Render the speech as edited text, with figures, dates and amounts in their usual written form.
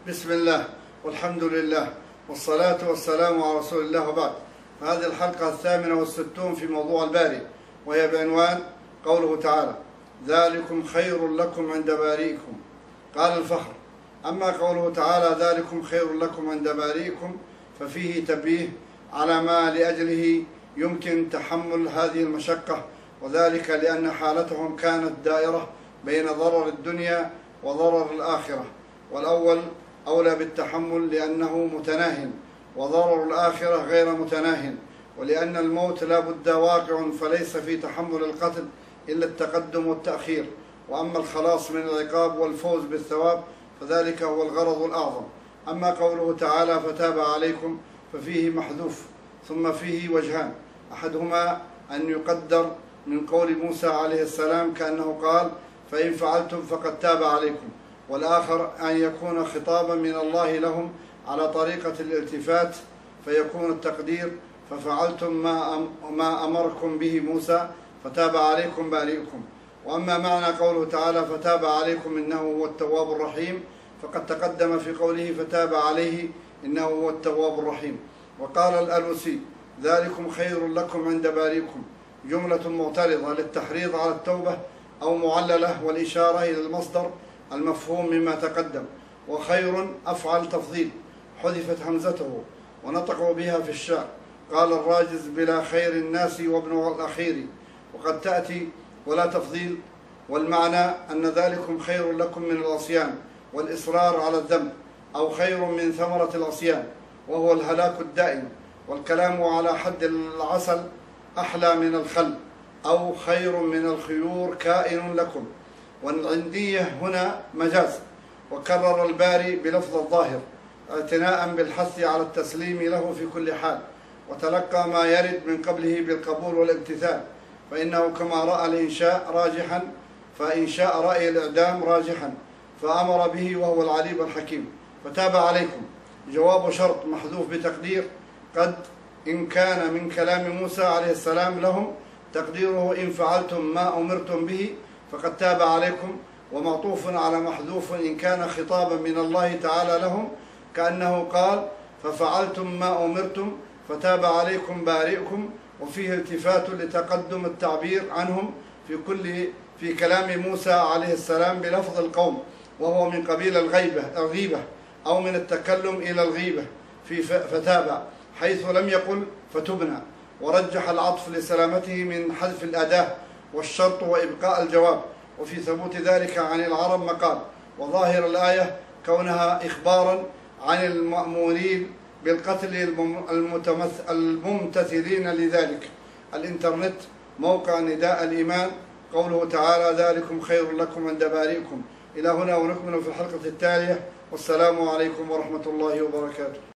بسم الله والحمد لله والصلاة والسلام على رسول الله وبعد. فهذه الحلقة 68 في موضوع الباري، وهي بعنوان قوله تعالى: ذلكم خير لكم عند بارئكم. قال الفخر: أما قوله تعالى ذلكم خير لكم عند بارئكم ففيه تنبيه على ما لأجله يمكن تحمل هذه المشقة، وذلك لأن حالتهم كانت دائرة بين ضرر الدنيا وضرر الآخرة، والأول أولى بالتحمل لأنه متناهٍ، وضرر الآخرة غير متناهٍ، ولأن الموت لا بد واقع، فليس في تحمل القتل إلا التقدم والتأخير، وأما الخلاص من العقاب والفوز بالثواب فذلك هو الغرض الأعظم. أما قوله تعالى فتاب عليكم ففيه محذوف، ثم فيه وجهان: أحدهما أن يقدر من قول موسى عليه السلام كأنه قال فإن فعلتم فقد تاب عليكم، والآخر أن يكون خطابا من الله لهم على طريقة الالتفات، فيكون التقدير ففعلتم ما أمركم به موسى فتاب عليكم بارئكم. وأما معنى قوله تعالى فتاب عليكم إنه هو التواب الرحيم فقد تقدم في قوله فتاب عليه إنه هو التواب الرحيم. وقال الألوسي: ذلكم خير لكم عند بارئكم، جملة معترضة للتحريض على التوبة أو معللة، والإشارة إلى المصدر المفهوم مما تقدم. وخير أفعل تفضيل، حذفت همزته ونطقوا بها في الشعر. قال الراجز: بلا خير الناس وابن الأخير، وقد تأتي ولا تفضيل، والمعنى أن ذلكم خير لكم من العصيان والإصرار على الذنب، أو خير من ثمرة العصيان وهو الهلاك الدائم. والكلام على حد العسل أحلى من الخل، أو خير من الخيور كائن لكم. والعندية هنا مجاز، وكرر الباري بلفظ الظاهر اعتناء بالحث على التسليم له في كل حال، وتلقى ما يرد من قبله بالقبول والامتثال، فإنه كما رأى الإنشاء راجحا فإن شاء رأي الإعدام راجحا، فأمر به وهو العليم الحكيم. فتاب عليكم جواب شرط محذوف بتقدير قد، إن كان من كلام موسى عليه السلام لهم تقديره إن فعلتم ما أمرتم به فقد تاب عليكم، ومعطوف على محذوف إن كان خطابا من الله تعالى لهم، كأنه قال ففعلتم ما أمرتم فتاب عليكم بارئكم، وفيه التفات لتقدم التعبير عنهم في كلام موسى عليه السلام بلفظ القوم، وهو من قبيل الغيبة أو من التكلم إلى الغيبة في فتاب، حيث لم يقل فتبنى، ورجح العطف لسلامته من حذف الأداة والشرط وإبقاء الجواب، وفي ثبوت ذلك عن العرب مقال. وظاهر الآية كونها إخبارا عن المأمورين بالقتل الممتثلين لذلك. الإنترنت موقع نداء الإيمان. قوله تعالى ذلكم خير لكم عند بارئكم. إلى هنا ونكمل في الحلقة التالية، والسلام عليكم ورحمة الله وبركاته.